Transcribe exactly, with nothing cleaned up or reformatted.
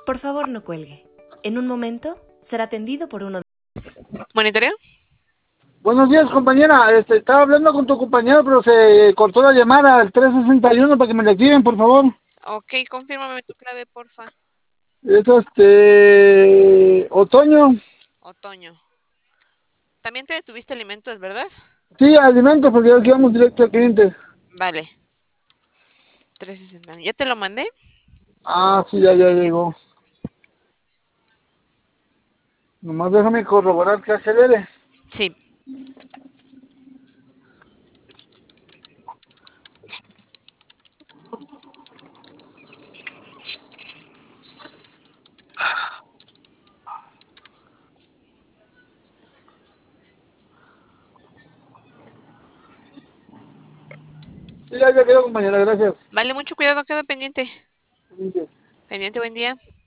Por favor, no cuelgue. En un momento será atendido por uno de... ¿Monitoreo? Buenos días, compañera. Este, estaba hablando con tu compañero, pero se cortó la llamada al tres sesenta y uno para que me la activen, por favor. Ok, confírmame tu clave, porfa. Es este... Otoño. Otoño. También te detuviste alimentos, ¿verdad? Sí, alimentos, porque aquí vamos directo al cliente. Vale. trescientos sesenta. ¿Ya te lo mandé? Ah, sí, ya, ya llegó. Nomás déjame corroborar que acelere. Sí. Sí, ya, ya quedó, compañera, gracias. Vale, mucho cuidado, queda pendiente. Sí, Pendiente, buen día.